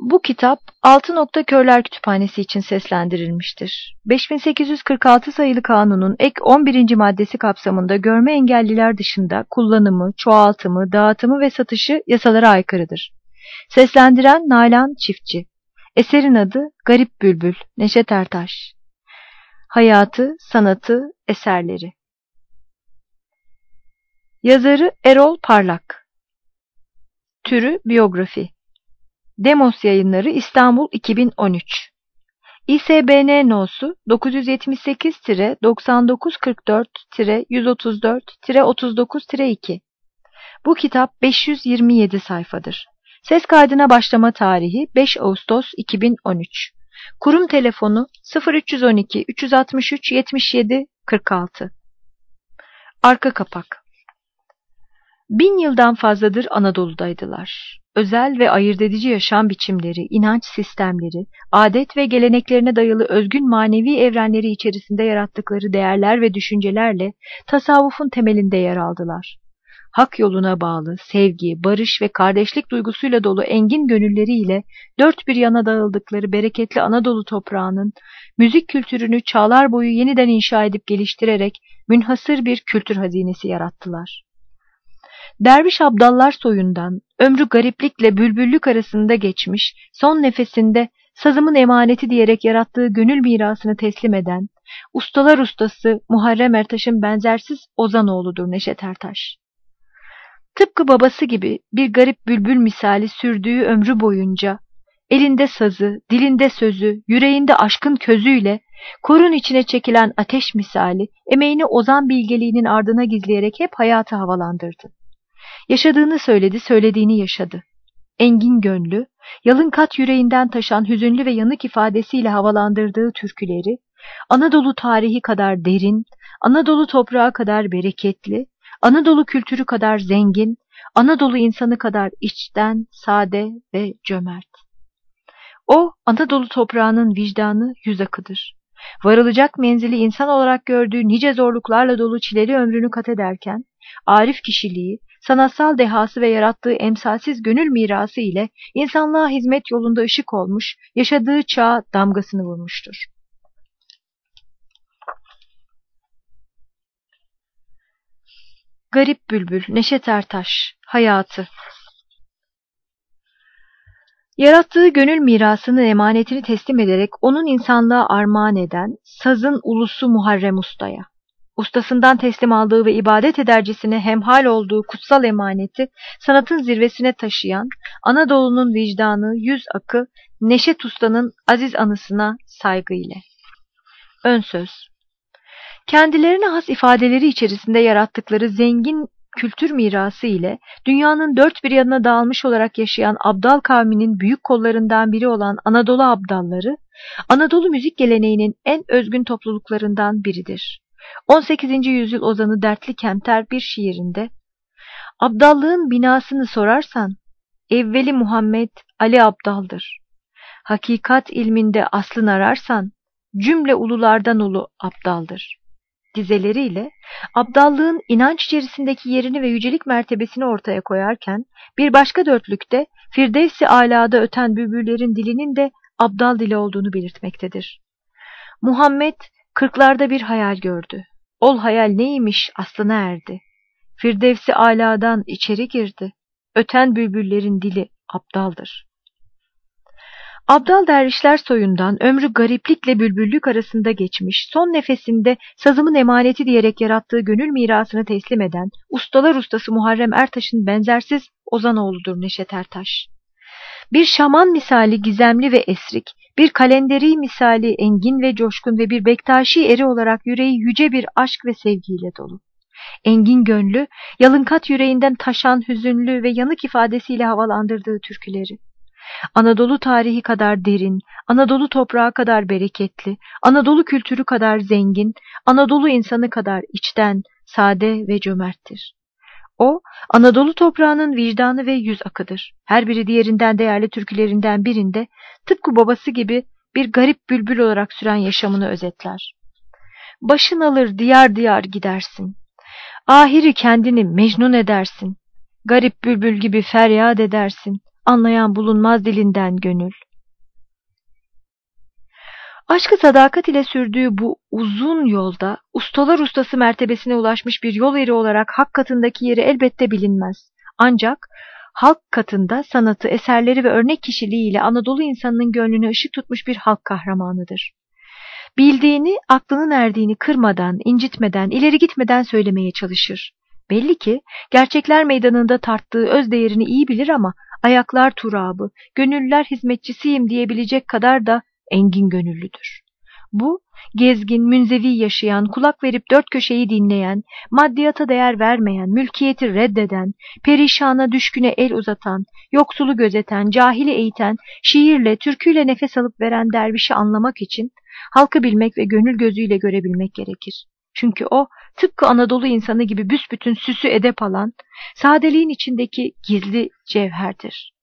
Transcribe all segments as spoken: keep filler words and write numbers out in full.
Bu kitap Altı Nokta Körler Kütüphanesi için seslendirilmiştir. beş bin sekiz yüz kırk altı sayılı kanunun ek on birinci maddesi kapsamında görme engelliler dışında kullanımı, çoğaltımı, dağıtımı ve satışı yasalara aykırıdır. Seslendiren Nalan Çiftçi. Eserin adı Garip Bülbül, Neşet Ertaş. Hayatı, sanatı, eserleri. Yazarı Erol Parlak. Türü biyografi. Demos Yayınları, İstanbul, iki bin on üç. İ S B N no'su dokuz yüz yetmiş sekiz doksan dokuz kırk dört yüz otuz dört otuz dokuz iki. Bu kitap beş yüz yirmi yedi sayfadır. Ses kaydına başlama tarihi beş Ağustos iki bin on üç. Kurum telefonu sıfır üç on iki üç altı üç yetmiş yedi kırk altı. Arka kapak. Bin yıldan fazladır Anadolu'daydılar. Özel ve ayırt edici yaşam biçimleri, inanç sistemleri, adet ve geleneklerine dayalı özgün manevi evrenleri içerisinde yarattıkları değerler ve düşüncelerle tasavvufun temelinde yer aldılar. Hak yoluna bağlı, sevgi, barış ve kardeşlik duygusuyla dolu engin gönülleriyle dört bir yana dağıldıkları bereketli Anadolu toprağının müzik kültürünü çağlar boyu yeniden inşa edip geliştirerek münhasır bir kültür hazinesi yarattılar. Derviş abdallar soyundan, ömrü gariplikle bülbüllük arasında geçmiş, son nefesinde sazımın emaneti diyerek yarattığı gönül mirasını teslim eden, ustalar ustası Muharrem Ertaş'ın benzersiz ozanoğludur Neşet Ertaş. Tıpkı babası gibi bir garip bülbül misali sürdüğü ömrü boyunca, elinde sazı, dilinde sözü, yüreğinde aşkın közüyle, korun içine çekilen ateş misali, emeğini ozan bilgeliğinin ardına gizleyerek hep hayatı havalandırdı. Yaşadığını söyledi, söylediğini yaşadı. Engin gönlü, yalın kat yüreğinden taşan hüzünlü ve yanık ifadesiyle havalandırdığı türküleri, Anadolu tarihi kadar derin, Anadolu toprağı kadar bereketli, Anadolu kültürü kadar zengin, Anadolu insanı kadar içten, sade ve cömert. O, Anadolu toprağının vicdanı yüz akıdır. Varılacak menzili insan olarak gördüğü nice zorluklarla dolu çileli ömrünü kat ederken, arif kişiliği, sanatsal dehası ve yarattığı emsalsiz gönül mirası ile insanlığa hizmet yolunda ışık olmuş, yaşadığı çağa damgasını vurmuştur. Garip Bülbül, Neşet Ertaş. Hayatı. Yarattığı gönül mirasının emanetini teslim ederek onun insanlığa armağan eden sazın ulusu Muharrem Usta'ya, ustasından teslim aldığı ve ibadet edercesine hemhal olduğu kutsal emaneti sanatın zirvesine taşıyan Anadolu'nun vicdanı yüz akı Neşet Usta'nın aziz anısına saygı ile. Ön söz. Kendilerine has ifadeleri içerisinde yarattıkları zengin kültür mirası ile dünyanın dört bir yanına dağılmış olarak yaşayan Abdal kavminin büyük kollarından biri olan Anadolu Abdalları, Anadolu müzik geleneğinin en özgün topluluklarından biridir. on sekizinci yüzyıl ozanı Dertli Kemter bir şiirinde, Abdallığın binasını sorarsan, evveli Muhammed Ali Abdal'dır. Hakikat ilminde aslını ararsan, cümle ululardan ulu Abdal'dır dizeleriyle abdallığın inanç içerisindeki yerini ve yücelik mertebesini ortaya koyarken, bir başka dörtlükte Firdevs-i Alâ'da öten bülbüllerin dilinin de abdal dili olduğunu belirtmektedir. Muhammed kırklarda bir hayal gördü. Ol hayal neymiş aslına erdi. Firdevs-i Alâ'dan içeri girdi. Öten bülbüllerin dili abdaldır. Abdal dervişler soyundan ömrü gariplikle bülbüllük arasında geçmiş, son nefesinde sazımın emaneti diyerek yarattığı gönül mirasını teslim eden ustalar ustası Muharrem Ertaş'ın benzersiz ozanoğludur Neşet Ertaş. Bir şaman misali gizemli ve esrik, bir kalenderi misali engin ve coşkun ve bir Bektaşi eri olarak yüreği yüce bir aşk ve sevgiyle dolu. Engin gönlü, yalınkat yüreğinden taşan hüzünlü ve yanık ifadesiyle havalandırdığı türküleri. Anadolu tarihi kadar derin, Anadolu toprağı kadar bereketli, Anadolu kültürü kadar zengin, Anadolu insanı kadar içten, sade ve cömerttir. O, Anadolu toprağının vicdanı ve yüz akıdır. Her biri diğerinden değerli türkülerinden birinde, tıpkı babası gibi bir garip bülbül olarak süren yaşamını özetler. Başın alır diyar diyar gidersin. Ahiri kendini mecnun edersin. Garip bülbül gibi feryat edersin. anlayan bulunmaz dilinden gönül. Aşkı sadakat ile sürdüğü bu uzun yolda ustalar ustası mertebesine ulaşmış bir yol eri olarak hak katındaki yeri elbette bilinmez. Ancak halk katında sanatı, eserleri ve örnek kişiliğiyle Anadolu insanının gönlüne ışık tutmuş bir halk kahramanıdır. Bildiğini, aklının erdiğini kırmadan, incitmeden, ileri gitmeden söylemeye çalışır. Belli ki gerçekler meydanında tarttığı öz değerini iyi bilir ama ayaklar turabı, gönüllüler hizmetçisiyim diyebilecek kadar da engin gönüllüdür. Bu, gezgin, münzevi yaşayan, kulak verip dört köşeyi dinleyen, maddiyata değer vermeyen, mülkiyeti reddeden, perişana düşküne el uzatan, yoksulu gözeten, cahili eğiten, şiirle, türküyle nefes alıp veren dervişi anlamak için halkı bilmek ve gönül gözüyle görebilmek gerekir. Çünkü o, tıpkı Anadolu insanı gibi büsbütün süsü edep alan, sadeliğin içindeki gizli cevherdir.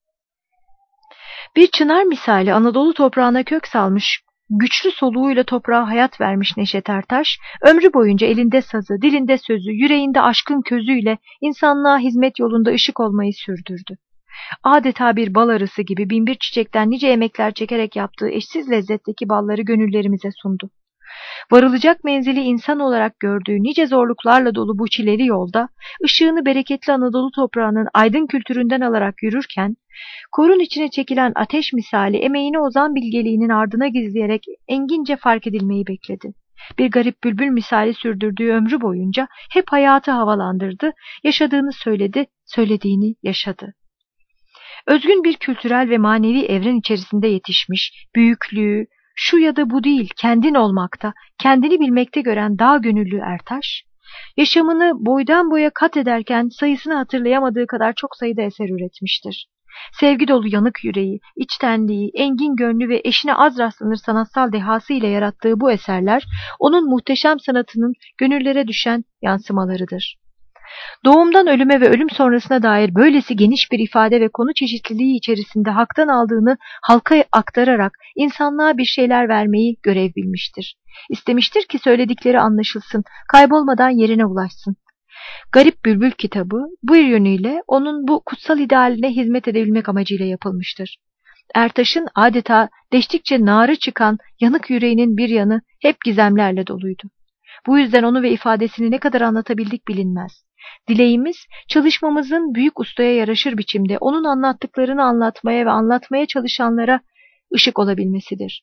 Bir çınar misali Anadolu toprağına kök salmış, güçlü soluğuyla toprağa hayat vermiş Neşet Ertaş, ömrü boyunca elinde sazı, dilinde sözü, yüreğinde aşkın közüyle insanlığa hizmet yolunda ışık olmayı sürdürdü. Adeta bir bal arısı gibi binbir çiçekten nice emekler çekerek yaptığı eşsiz lezzetteki balları gönüllerimize sundu. Varılacak menzili insan olarak gördüğü nice zorluklarla dolu bu çileli yolda, ışığını bereketli Anadolu toprağının aydın kültüründen alarak yürürken, korun içine çekilen ateş misali emeğini ozan bilgeliğinin ardına gizleyerek engince fark edilmeyi bekledi. Bir garip bülbül misali sürdürdüğü ömrü boyunca hep hayatı havalandırdı, yaşadığını söyledi, söylediğini yaşadı. Özgün bir kültürel ve manevi evren içerisinde yetişmiş, büyüklüğü, şu ya da bu değil, kendin olmakta, kendini bilmekte gören dağ gönüllü Ertaş, yaşamını boydan boya kat ederken sayısını hatırlayamadığı kadar çok sayıda eser üretmiştir. Sevgi dolu yanık yüreği, içtenliği, engin gönlü ve eşine az rastlanır sanatsal dehası ile yarattığı bu eserler, onun muhteşem sanatının gönüllere düşen yansımalarıdır. Doğumdan ölüme ve ölüm sonrasına dair böylesi geniş bir ifade ve konu çeşitliliği içerisinde haktan aldığını halka aktararak insanlığa bir şeyler vermeyi görev bilmiştir. İstemiştir ki söyledikleri anlaşılsın, kaybolmadan yerine ulaşsın. Garip Bülbül kitabı bu yönüyle onun bu kutsal idealine hizmet edebilmek amacıyla yapılmıştır. Ertaş'ın adeta deştikçe narı çıkan yanık yüreğinin bir yanı hep gizemlerle doluydu. Bu yüzden onu ve ifadesini ne kadar anlatabildik bilinmez. Dileğimiz, çalışmamızın büyük ustaya yaraşır biçimde onun anlattıklarını anlatmaya ve anlatmaya çalışanlara ışık olabilmesidir.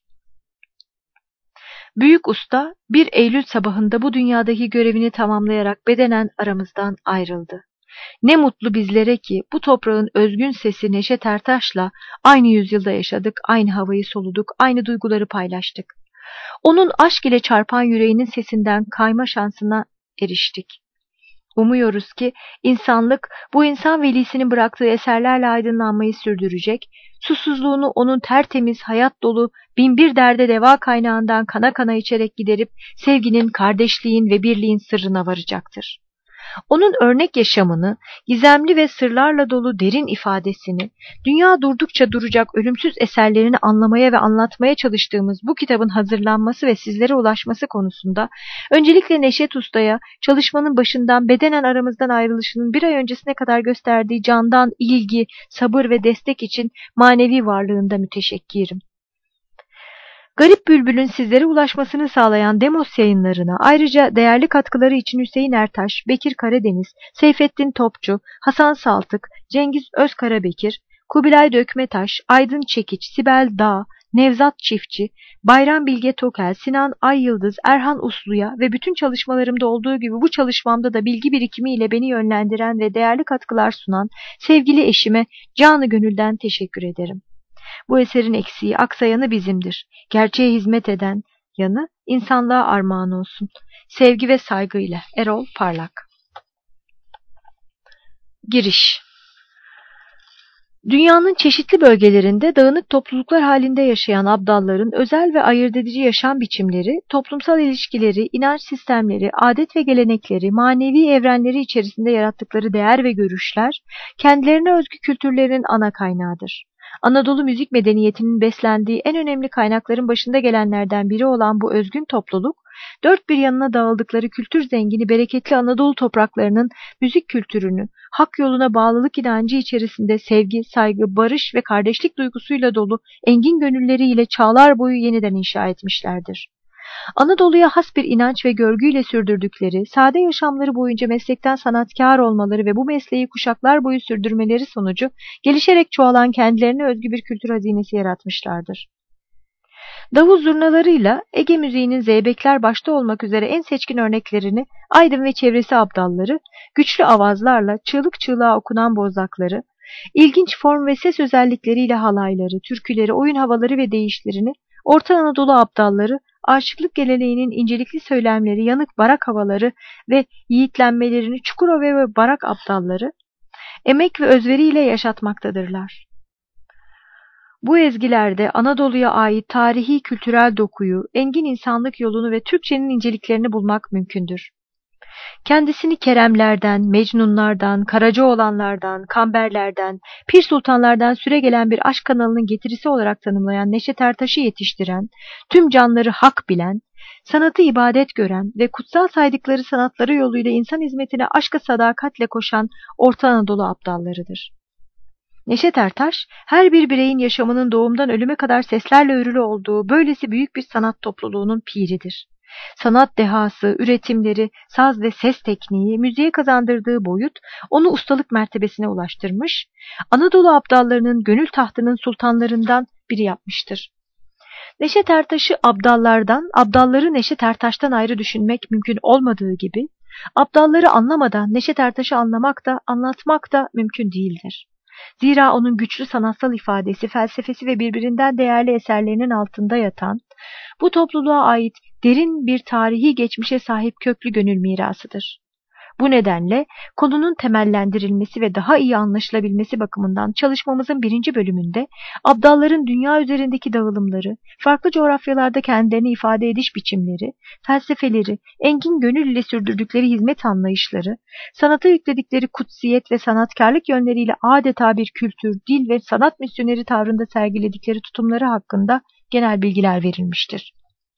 Büyük usta bir Eylül sabahında bu dünyadaki görevini tamamlayarak bedenen aramızdan ayrıldı. Ne mutlu bizlere ki bu toprağın özgün sesi Neşet Ertaş'la aynı yüzyılda yaşadık, aynı havayı soluduk, aynı duyguları paylaştık. Onun aşk ile çarpan yüreğinin sesinden kayma şansına eriştik. Umuyoruz ki insanlık bu insan velisinin bıraktığı eserlerle aydınlanmayı sürdürecek, susuzluğunu onun tertemiz, hayat dolu, binbir derde deva kaynağından kana kana içerek giderip sevginin, kardeşliğin ve birliğin sırrına varacaktır. Onun örnek yaşamını, gizemli ve sırlarla dolu derin ifadesini, dünya durdukça duracak ölümsüz eserlerini anlamaya ve anlatmaya çalıştığımız bu kitabın hazırlanması ve sizlere ulaşması konusunda öncelikle Neşet Usta'ya çalışmanın başından bedenen aramızdan ayrılışının bir ay öncesine kadar gösterdiği candan ilgi, sabır ve destek için manevi varlığında müteşekkirim. Garip Bülbül'ün sizlere ulaşmasını sağlayan Demos yayınlarına ayrıca değerli katkıları için Hüseyin Ertaş, Bekir Karadeniz, Seyfettin Topçu, Hasan Saltık, Cengiz Özkarabekir, Kubilay Dökmetaş, Aydın Çekiç, Sibel Dağ, Nevzat Çiftçi, Bayram Bilge Tokel, Sinan Ayyıldız, Erhan Uslu'ya ve bütün çalışmalarımda olduğu gibi bu çalışmamda da bilgi birikimiyle beni yönlendiren ve değerli katkılar sunan sevgili eşime canı gönülden teşekkür ederim. Bu eserin eksiği, aksayanı bizimdir. Gerçeğe hizmet eden yanı insanlığa armağan olsun. Sevgi ve saygıyla Erol Parlak. Giriş. Dünyanın çeşitli bölgelerinde dağınık topluluklar halinde yaşayan abdalların özel ve ayırt edici yaşam biçimleri, toplumsal ilişkileri, inanç sistemleri, adet ve gelenekleri, manevi evrenleri içerisinde yarattıkları değer ve görüşler, kendilerine özgü kültürlerin ana kaynağıdır. Anadolu müzik medeniyetinin beslendiği en önemli kaynakların başında gelenlerden biri olan bu özgün topluluk, dört bir yanına dağıldıkları kültür zengini, bereketli Anadolu topraklarının müzik kültürünü, hak yoluna bağlılık inancı içerisinde sevgi, saygı, barış ve kardeşlik duygusuyla dolu engin gönülleriyle çağlar boyu yeniden inşa etmişlerdir. Anadolu'ya has bir inanç ve görgüyle sürdürdükleri, sade yaşamları boyunca meslekten sanatkar olmaları ve bu mesleği kuşaklar boyu sürdürmeleri sonucu gelişerek çoğalan kendilerine özgü bir kültür hazinesi yaratmışlardır. Davul zurnalarıyla Ege müziğinin zeybekler başta olmak üzere en seçkin örneklerini Aydın ve çevresi abdalları, güçlü avazlarla çığlık çığlığa okunan bozlakları, ilginç form ve ses özellikleriyle halayları, türküleri, oyun havaları ve deyişlerini, Orta Anadolu abdalları, aşıklık geleneğinin incelikli söylemleri, yanık barak havaları ve yiğitlenmelerini Çukurova ve Barak abdalları, emek ve özveriyle yaşatmaktadırlar. Bu ezgilerde Anadolu'ya ait tarihi kültürel dokuyu, engin insanlık yolunu ve Türkçenin inceliklerini bulmak mümkündür. Kendisini Keremlerden, Mecnunlardan, Karacaoğlanlardan, Kamberlerden, Pir Sultanlardan süregelen bir aşk kanalının getirisi olarak tanımlayan Neşet Ertaş'ı yetiştiren, tüm canları hak bilen, sanatı ibadet gören ve kutsal saydıkları sanatları yoluyla insan hizmetine aşka sadakatle koşan Orta Anadolu abdallarıdır. Neşet Ertaş, her bir bireyin yaşamının doğumdan ölüme kadar seslerle örülü olduğu böylesi büyük bir sanat topluluğunun piridir. Sanat dehası, üretimleri, saz ve ses tekniği, müziğe kazandırdığı boyut onu ustalık mertebesine ulaştırmış, Anadolu abdallarının gönül tahtının sultanlarından biri yapmıştır. Neşet Ertaş'ı abdallardan, abdalları Neşet Ertaş'tan ayrı düşünmek mümkün olmadığı gibi, abdalları anlamadan Neşet Ertaş'ı anlamak da, anlatmak da mümkün değildir. Zira onun güçlü sanatsal ifadesi, felsefesi ve birbirinden değerli eserlerinin altında yatan, bu topluluğa ait derin bir tarihi geçmişe sahip köklü gönül mirasıdır. Bu nedenle konunun temellendirilmesi ve daha iyi anlaşılabilmesi bakımından çalışmamızın birinci bölümünde abdalların dünya üzerindeki dağılımları, farklı coğrafyalarda kendilerini ifade ediş biçimleri, felsefeleri, engin gönül ile sürdürdükleri hizmet anlayışları, sanata yükledikleri kutsiyet ve sanatkarlık yönleriyle adeta bir kültür, dil ve sanat misyoneri tavrında sergiledikleri tutumları hakkında genel bilgiler verilmiştir.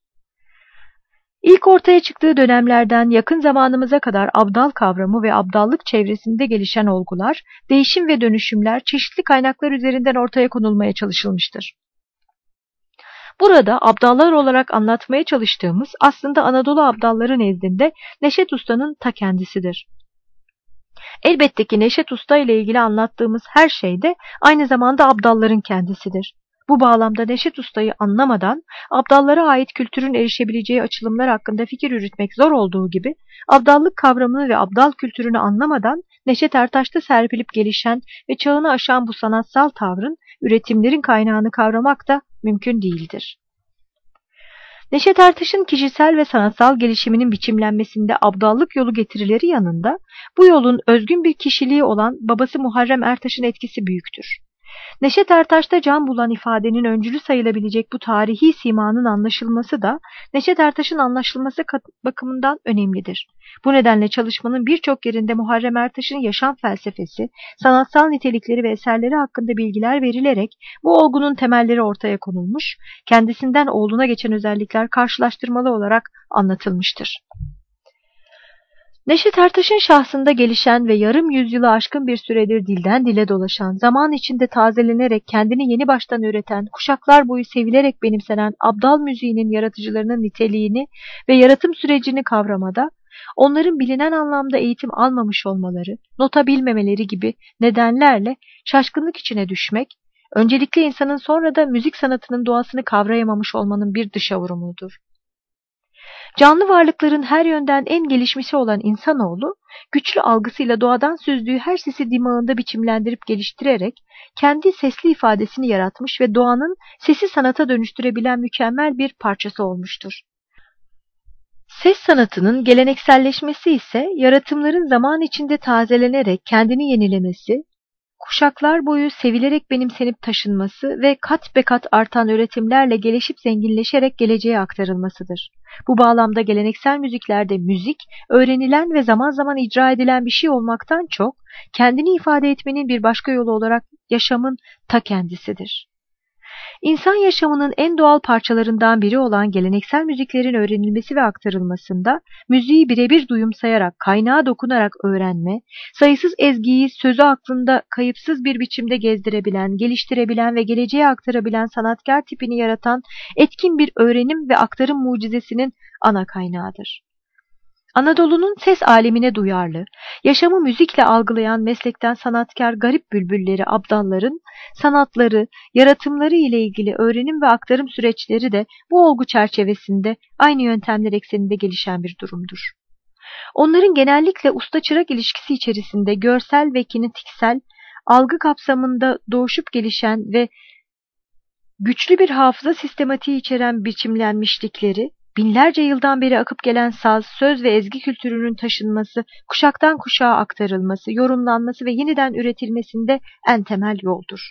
İlk ortaya çıktığı dönemlerden yakın zamanımıza kadar abdal kavramı ve abdallık çevresinde gelişen olgular, değişim ve dönüşümler çeşitli kaynaklar üzerinden ortaya konulmaya çalışılmıştır. Burada abdallar olarak anlatmaya çalıştığımız aslında Anadolu abdalları nezdinde Neşet Usta'nın ta kendisidir. Elbette ki Neşet Usta ile ilgili anlattığımız her şey de aynı zamanda abdalların kendisidir. Bu bağlamda Neşet Usta'yı anlamadan abdallara ait kültürün erişebileceği açılımlar hakkında fikir yürütmek zor olduğu gibi, abdallık kavramını ve abdal kültürünü anlamadan Neşet Ertaş'ta serpilip gelişen ve çağını aşan bu sanatsal tavrın, üretimlerin kaynağını kavramak da mümkün değildir. Neşet Ertaş'ın kişisel ve sanatsal gelişiminin biçimlenmesinde abdallık yolu getirileri yanında, bu yolun özgün bir kişiliği olan babası Muharrem Ertaş'ın etkisi büyüktür. Neşet Ertaş'ta can bulan ifadenin öncülü sayılabilecek bu tarihi simanın anlaşılması da Neşet Ertaş'ın anlaşılması bakımından önemlidir. Bu nedenle çalışmanın birçok yerinde Muharrem Ertaş'ın yaşam felsefesi, sanatsal nitelikleri ve eserleri hakkında bilgiler verilerek bu olgunun temelleri ortaya konulmuş, kendisinden oğluna geçen özellikler karşılaştırmalı olarak anlatılmıştır. Neşet Ertaş'ın şahsında gelişen ve yarım yüzyılı aşkın bir süredir dilden dile dolaşan, zaman içinde tazelenerek kendini yeni baştan üreten, kuşaklar boyu sevilerek benimsenen abdal müziğinin yaratıcılarının niteliğini ve yaratım sürecini kavramada, onların bilinen anlamda eğitim almamış olmaları, nota bilmemeleri gibi nedenlerle şaşkınlık içine düşmek, öncelikle insanın sonra da müzik sanatının doğasını kavrayamamış olmanın bir dışavurumudur. Canlı varlıkların her yönden en gelişmişi olan insanoğlu, güçlü algısıyla doğadan süzdüğü her sesi dimağında biçimlendirip geliştirerek kendi sesli ifadesini yaratmış ve doğanın sesi sanata dönüştürebilen mükemmel bir parçası olmuştur. Ses sanatının gelenekselleşmesi ise yaratımların zaman içinde tazelenerek kendini yenilemesi, kuşaklar boyu sevilerek benimsenip taşınması ve kat be kat artan üretimlerle gelişip zenginleşerek geleceğe aktarılmasıdır. Bu bağlamda geleneksel müziklerde müzik, öğrenilen ve zaman zaman icra edilen bir şey olmaktan çok, kendini ifade etmenin bir başka yolu olarak yaşamın ta kendisidir. İnsan yaşamının en doğal parçalarından biri olan geleneksel müziklerin öğrenilmesi ve aktarılmasında müziği birebir duyumsayarak, kaynağa dokunarak öğrenme, sayısız ezgiyi sözü aklında kayıpsız bir biçimde gezdirebilen, geliştirebilen ve geleceğe aktarabilen sanatkar tipini yaratan etkin bir öğrenim ve aktarım mucizesinin ana kaynağıdır. Anadolu'nun ses alemine duyarlı, yaşamı müzikle algılayan meslekten sanatkar garip bülbülleri, abdalların sanatları, yaratımları ile ilgili öğrenim ve aktarım süreçleri de bu olgu çerçevesinde aynı yöntemler ekseninde gelişen bir durumdur. Onların genellikle usta-çırak ilişkisi içerisinde görsel ve kinetiksel, algı kapsamında doğuşup gelişen ve güçlü bir hafıza sistematiği içeren biçimlenmişlikleri, binlerce yıldan beri akıp gelen saz, söz ve ezgi kültürünün taşınması, kuşaktan kuşağa aktarılması, yorumlanması ve yeniden üretilmesinde en temel yoldur.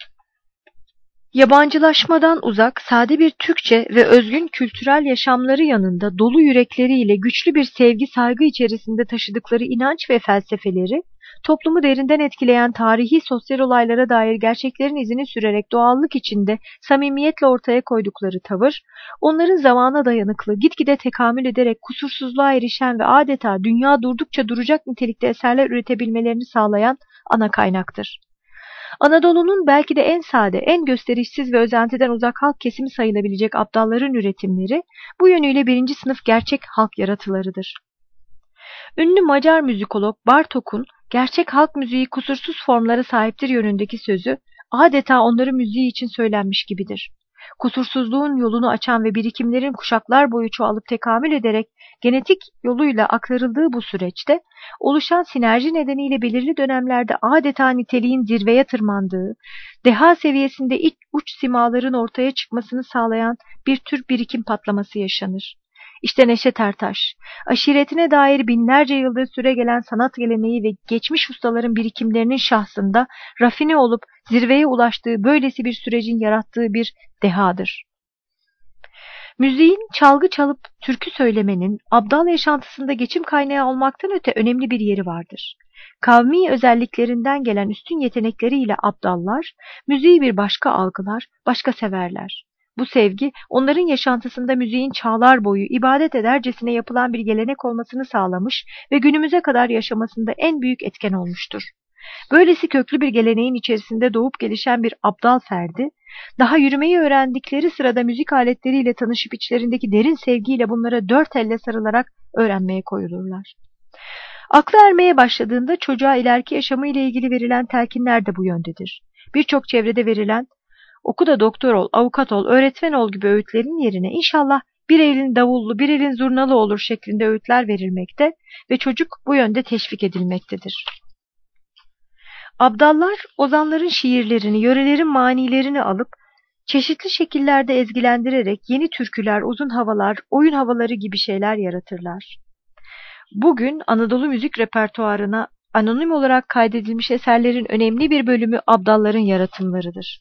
Yabancılaşmadan uzak, sade bir Türkçe ve özgün kültürel yaşamları yanında dolu yürekleriyle güçlü bir sevgi saygı içerisinde taşıdıkları inanç ve felsefeleri, toplumu derinden etkileyen tarihi sosyal olaylara dair gerçeklerin izini sürerek doğallık içinde samimiyetle ortaya koydukları tavır, onların zamana dayanıklı, gitgide tekamül ederek kusursuzluğa erişen ve adeta dünya durdukça duracak nitelikte eserler üretebilmelerini sağlayan ana kaynaktır. Anadolu'nun belki de en sade, en gösterişsiz ve özentiden uzak halk kesimi sayılabilecek abdalların üretimleri, bu yönüyle birinci sınıf gerçek halk yaratılarıdır. Ünlü Macar müzikolog Bartók'un gerçek halk müziği kusursuz formlara sahiptir yönündeki sözü, adeta onların müziği için söylenmiş gibidir. Kusursuzluğun yolunu açan ve birikimlerin kuşaklar boyu çoğalıp tekamül ederek genetik yoluyla aktarıldığı bu süreçte, oluşan sinerji nedeniyle belirli dönemlerde adeta niteliğin zirveye tırmandığı, deha seviyesinde iç uç simaların ortaya çıkmasını sağlayan bir tür birikim patlaması yaşanır. İşte Neşet Ertaş, aşiretine dair binlerce yıldır süregelen sanat geleneği ve geçmiş ustaların birikimlerinin şahsında rafine olup zirveye ulaştığı böylesi bir sürecin yarattığı bir dehadır. Müziğin çalgı çalıp türkü söylemenin abdal yaşantısında geçim kaynağı olmaktan öte önemli bir yeri vardır. Kavmi özelliklerinden gelen üstün yetenekleriyle abdallar, müziği bir başka algılar, başka severler. Bu sevgi, onların yaşantısında müziğin çağlar boyu ibadet edercesine yapılan bir gelenek olmasını sağlamış ve günümüze kadar yaşamasında en büyük etken olmuştur. Böylesi köklü bir geleneğin içerisinde doğup gelişen bir abdal ferdi, daha yürümeyi öğrendikleri sırada müzik aletleriyle tanışıp içlerindeki derin sevgiyle bunlara dört elle sarılarak öğrenmeye koyulurlar. Aklı ermeye başladığında çocuğa ileriki yaşamı ile ilgili verilen telkinler de bu yöndedir. Birçok çevrede verilen oku da doktor ol, avukat ol, öğretmen ol gibi öğütlerin yerine inşallah bir elin davullu, bir elin zurnalı olur şeklinde öğütler verilmekte ve çocuk bu yönde teşvik edilmektedir. Abdallar, ozanların şiirlerini, yörelerin manilerini alıp çeşitli şekillerde ezgilendirerek yeni türküler, uzun havalar, oyun havaları gibi şeyler yaratırlar. Bugün Anadolu müzik repertuarına anonim olarak kaydedilmiş eserlerin önemli bir bölümü abdalların yaratımlarıdır.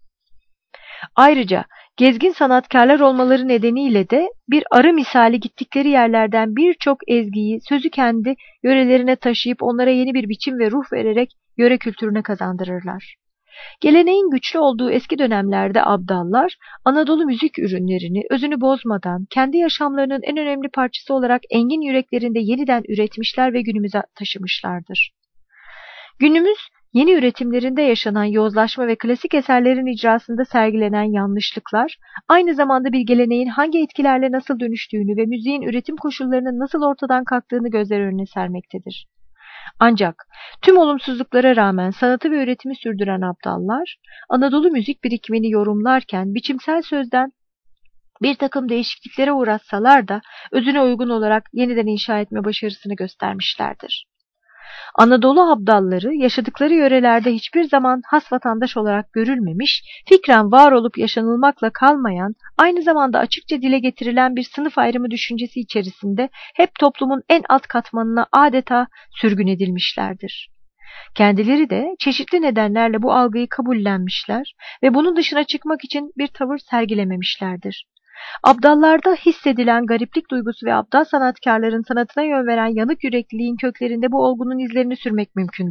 Ayrıca gezgin sanatkarlar olmaları nedeniyle de bir arı misali gittikleri yerlerden birçok ezgiyi, sözü kendi yörelerine taşıyıp onlara yeni bir biçim ve ruh vererek yöre kültürüne kazandırırlar. Geleneğin güçlü olduğu eski dönemlerde abdallar, Anadolu müzik ürünlerini özünü bozmadan kendi yaşamlarının en önemli parçası olarak engin yüreklerinde yeniden üretmişler ve günümüze taşımışlardır. Günümüz yeni üretimlerinde yaşanan yozlaşma ve klasik eserlerin icrasında sergilenen yanlışlıklar, aynı zamanda bir geleneğin hangi etkilerle nasıl dönüştüğünü ve müziğin üretim koşullarının nasıl ortadan kalktığını gözler önüne sermektedir. Ancak tüm olumsuzluklara rağmen sanatı ve üretimi sürdüren abdallar, Anadolu müzik birikimini yorumlarken biçimsel sözden bir takım değişikliklere uğratsalar da özüne uygun olarak yeniden inşa etme başarısını göstermişlerdir. Anadolu abdalları yaşadıkları yörelerde hiçbir zaman has vatandaş olarak görülmemiş, fikren var olup yaşanılmakla kalmayan, aynı zamanda açıkça dile getirilen bir sınıf ayrımı düşüncesi içerisinde hep toplumun en alt katmanına adeta sürgün edilmişlerdir. Kendileri de çeşitli nedenlerle bu algıyı kabullenmişler ve bunun dışına çıkmak için bir tavır sergilememişlerdir. Abdallarda hissedilen gariplik duygusu ve abdal sanatkarların sanatına yön veren yanık yürekliliğin köklerinde bu olgunun izlerini sürmek mümkündür.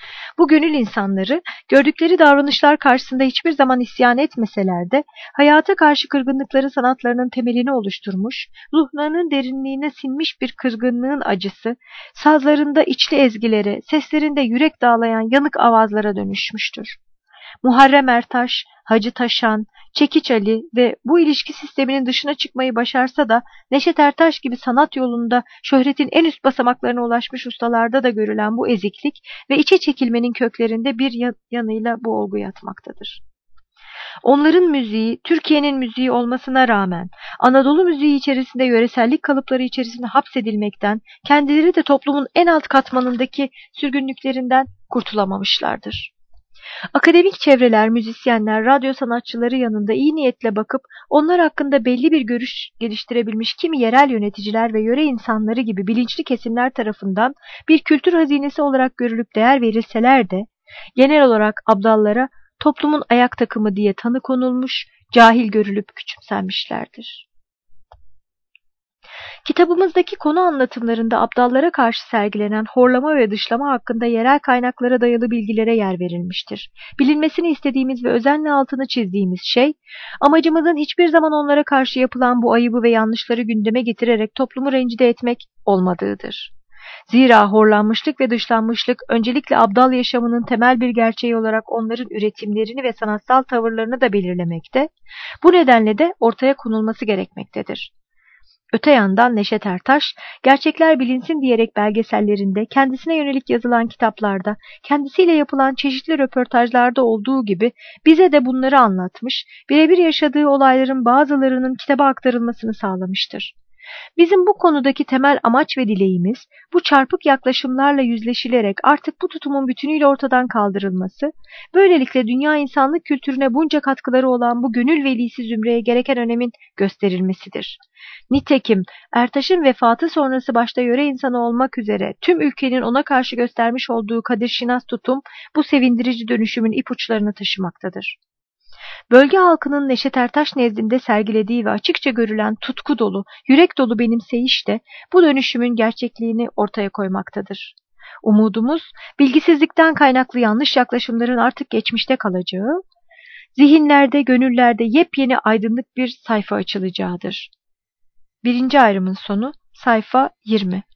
Bu gönül insanları gördükleri davranışlar karşısında hiçbir zaman isyan etmeseler de hayata karşı kırgınlıkları sanatlarının temelini oluşturmuş, ruhlarının derinliğine sinmiş bir kırgınlığın acısı, sazlarında içli ezgilere, seslerinde yürek dağlayan yanık avazlara dönüşmüştür. Muharrem Ertaş, Hacı Taşan, Çekiç Ali ve bu ilişki sisteminin dışına çıkmayı başarsa da Neşet Ertaş gibi sanat yolunda şöhretin en üst basamaklarına ulaşmış ustalarda da görülen bu eziklik ve içe çekilmenin köklerinde bir yanıyla bu olgu yatmaktadır. Onların müziği, Türkiye'nin müziği olmasına rağmen Anadolu müziği içerisinde yöresellik kalıpları içerisinde hapsedilmekten, kendileri de toplumun en alt katmanındaki sürgünlüklerinden kurtulamamışlardır. Akademik çevreler, müzisyenler, radyo sanatçıları yanında iyi niyetle bakıp onlar hakkında belli bir görüş geliştirebilmiş kimi yerel yöneticiler ve yöre insanları gibi bilinçli kesimler tarafından bir kültür hazinesi olarak görülüp değer verilseler de genel olarak abdallara toplumun ayak takımı diye tanı konulmuş, cahil görülüp küçümsenmişlerdir. Kitabımızdaki konu anlatımlarında abdallara karşı sergilenen horlama ve dışlama hakkında yerel kaynaklara dayalı bilgilere yer verilmiştir. Bilinmesini istediğimiz ve özenle altını çizdiğimiz şey, amacımızın hiçbir zaman onlara karşı yapılan bu ayıbı ve yanlışları gündeme getirerek toplumu rencide etmek olmadığıdır. Zira horlanmışlık ve dışlanmışlık öncelikle abdal yaşamının temel bir gerçeği olarak onların üretimlerini ve sanatsal tavırlarını da belirlemekte, bu nedenle de ortaya konulması gerekmektedir. Öte yandan Neşet Ertaş, gerçekler bilinsin diyerek belgesellerinde, kendisine yönelik yazılan kitaplarda, kendisiyle yapılan çeşitli röportajlarda olduğu gibi bize de bunları anlatmış, birebir yaşadığı olayların bazılarının kitaba aktarılmasını sağlamıştır. Bizim bu konudaki temel amaç ve dileğimiz, bu çarpık yaklaşımlarla yüzleşilerek artık bu tutumun bütünüyle ortadan kaldırılması, böylelikle dünya insanlık kültürüne bunca katkıları olan bu gönül velisi zümreye gereken önemin gösterilmesidir. Nitekim Ertaş'ın vefatı sonrası başta yöre insanı olmak üzere tüm ülkenin ona karşı göstermiş olduğu kadirşinas tutum bu sevindirici dönüşümün ipuçlarını taşımaktadır. Bölge halkının Neşet Ertaş nezdinde sergilediği ve açıkça görülen tutku dolu, yürek dolu benimseyiş de bu dönüşümün gerçekliğini ortaya koymaktadır. Umudumuz, bilgisizlikten kaynaklı yanlış yaklaşımların artık geçmişte kalacağı, zihinlerde, gönüllerde yepyeni aydınlık bir sayfa açılacağıdır. Birinci ayrımın sonu, sayfa yirmi.